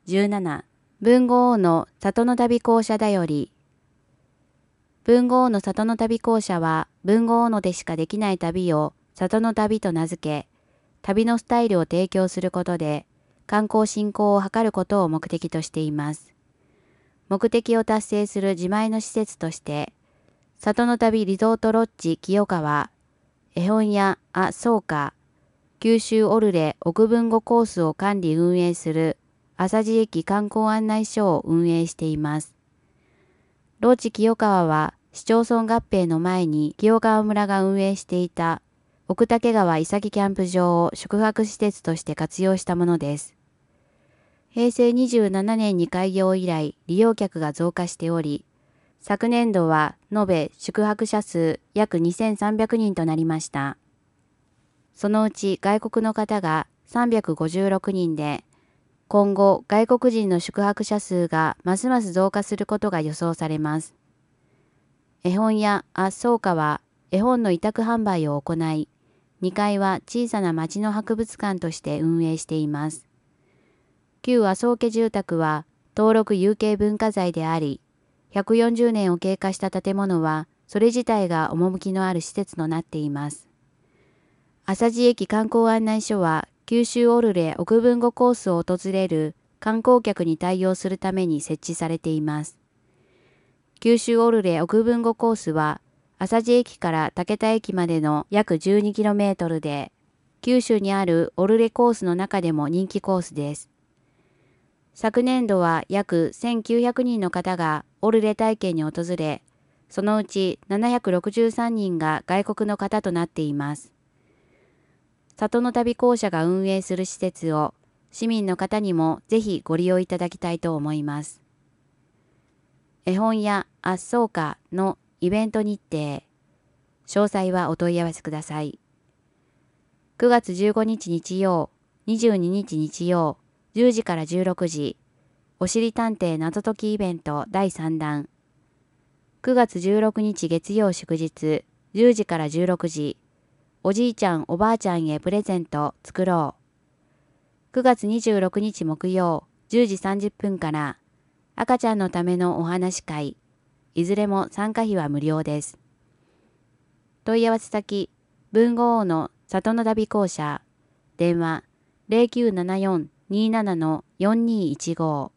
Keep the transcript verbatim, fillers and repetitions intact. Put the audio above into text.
じゅうなな、豊後王の里の旅講者だより。豊後王の里の旅講者は、豊後王のでしかできない旅を里の旅と名付け、旅のスタイルを提供することで、観光振興を図ることを目的としています。目的を達成する自前の施設として、里の旅リゾートロッジ清川、絵本屋あそうか、九州オルレ奥豊後コースを管理運営する朝地駅観光案内所を運営しています。ロッジ清川は市町村合併の前に清川村が運営していた奥竹川伊崎キャンプ場を宿泊施設として活用したものです。へいせいにじゅうななねんに開業以来利用客が増加しており、昨年度は延べ宿泊者数約にせんさんびゃくにんとなりました。そのうち外国の方がさんびゃくごじゅうろくにんで、今後外国人の宿泊者数がますます増加することが予想されます。絵本屋あそうかは絵本の委託販売を行い、にかいは小さな町の博物館として運営しています。旧麻生家住宅は登録有形文化財であり、ひゃくよんじゅうねんを経過した建物はそれ自体が趣のある施設となっています。朝地駅観光案内所は九州オルレ奥豊後コースを訪れる観光客に対応するために設置されています。九州オルレ奥豊後コースは朝地駅から竹田駅までの約 じゅうにキロメートル で、九州にあるオルレコースの中でも人気コースです。昨年度は約せんきゅうひゃくにんの方がオルレ体験に訪れ、そのうちななひゃくろくじゅうさんにんが外国の方となっています。里の旅公社が運営する施設を市民の方にもぜひご利用いただきたいと思います。絵本屋あそうかのイベント日程。詳細はお問い合わせください。くがつじゅうごにち日曜、にじゅうににち日曜、じゅうじからじゅうろくじ、おしり探偵謎解きイベントだいさんだん。くがつじゅうろくにち月曜祝日、じゅうじからじゅうろくじ、おじいちゃんおばあちゃんへプレゼント作ろう。くがつにじゅうろくにち木曜、じゅうじさんじゅっぷんから赤ちゃんのためのお話会、いずれも参加費は無料です。問い合わせ先、豊後王の里の旅公社、電話 ゼロきゅうななよん にーなな よんにーいちご